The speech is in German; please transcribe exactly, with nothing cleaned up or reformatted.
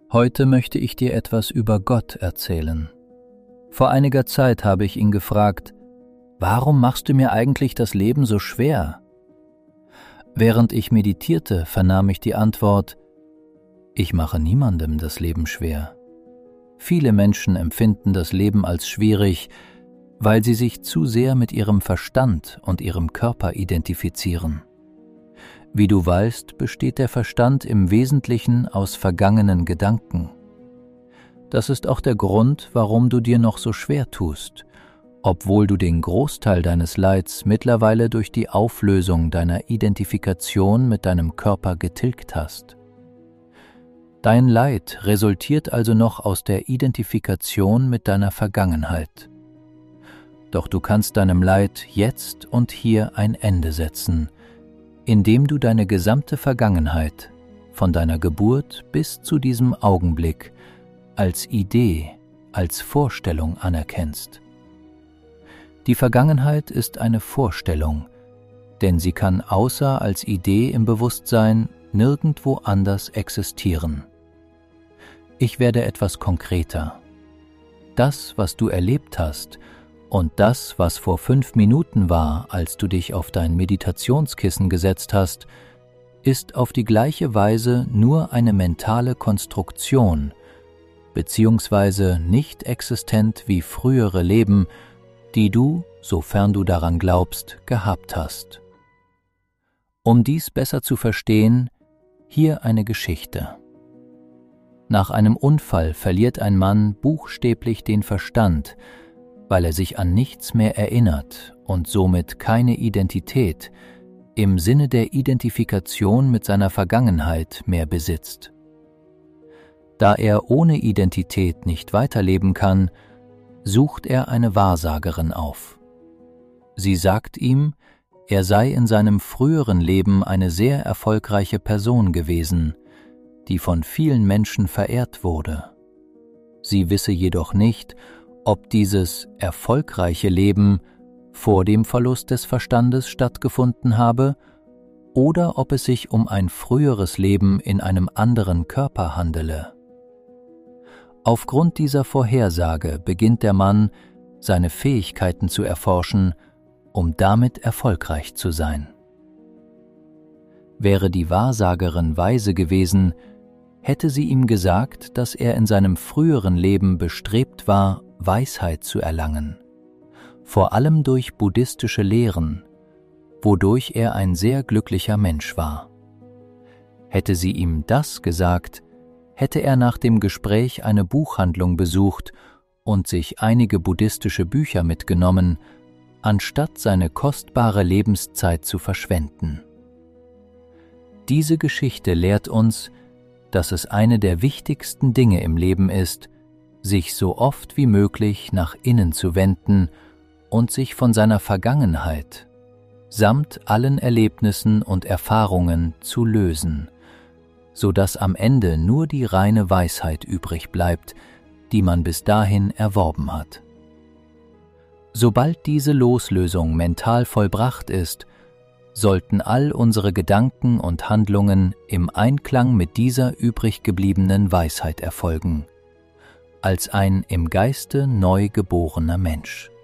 Heute möchte ich dir etwas über Gott erzählen. Vor einiger Zeit habe ich ihn gefragt: Warum machst du mir eigentlich das Leben so schwer? Während ich meditierte, vernahm ich die Antwort: Ich mache niemandem das Leben schwer. Viele Menschen empfinden das Leben als schwierig, weil sie sich zu sehr mit ihrem Verstand und ihrem Körper identifizieren. Wie du weißt, besteht der Verstand im Wesentlichen aus vergangenen Gedanken. Das ist auch der Grund, warum du dir noch so schwer tust, obwohl du den Großteil deines Leids mittlerweile durch die Auflösung deiner Identifikation mit deinem Körper getilgt hast. Dein Leid resultiert also noch aus der Identifikation mit deiner Vergangenheit. Doch du kannst deinem Leid jetzt und hier ein Ende setzen, indem du deine gesamte Vergangenheit, von deiner Geburt bis zu diesem Augenblick, als Idee, als Vorstellung anerkennst. Die Vergangenheit ist eine Vorstellung, denn sie kann außer als Idee im Bewusstsein nirgendwo anders existieren. Ich werde etwas konkreter. Das, was du erlebt hast, und das, was vor fünf Minuten war, als du dich auf dein Meditationskissen gesetzt hast, ist auf die gleiche Weise nur eine mentale Konstruktion, beziehungsweise nicht existent wie frühere Leben, die du, sofern du daran glaubst, gehabt hast. Um dies besser zu verstehen, hier eine Geschichte. Nach einem Unfall verliert ein Mann buchstäblich den Verstand, weil er sich an nichts mehr erinnert und somit keine Identität im Sinne der Identifikation mit seiner Vergangenheit mehr besitzt. Da er ohne Identität nicht weiterleben kann, sucht er eine Wahrsagerin auf. Sie sagt ihm, er sei in seinem früheren Leben eine sehr erfolgreiche Person gewesen, die von vielen Menschen verehrt wurde. Sie wisse jedoch nicht, ob dieses erfolgreiche Leben vor dem Verlust des Verstandes stattgefunden habe oder ob es sich um ein früheres Leben in einem anderen Körper handele. Aufgrund dieser Vorhersage beginnt der Mann, seine Fähigkeiten zu erforschen, um damit erfolgreich zu sein. Wäre die Wahrsagerin weise gewesen, hätte sie ihm gesagt, dass er in seinem früheren Leben bestrebt war, Weisheit zu erlangen, vor allem durch buddhistische Lehren, wodurch er ein sehr glücklicher Mensch war. Hätte sie ihm das gesagt, hätte er nach dem Gespräch eine Buchhandlung besucht und sich einige buddhistische Bücher mitgenommen, anstatt seine kostbare Lebenszeit zu verschwenden. Diese Geschichte lehrt uns, dass es eine der wichtigsten Dinge im Leben ist, sich so oft wie möglich nach innen zu wenden und sich von seiner Vergangenheit samt allen Erlebnissen und Erfahrungen zu lösen, so dass am Ende nur die reine Weisheit übrig bleibt, die man bis dahin erworben hat. Sobald diese Loslösung mental vollbracht ist, sollten all unsere Gedanken und Handlungen im Einklang mit dieser übrig gebliebenen Weisheit erfolgen, als ein im Geiste neu geborener Mensch.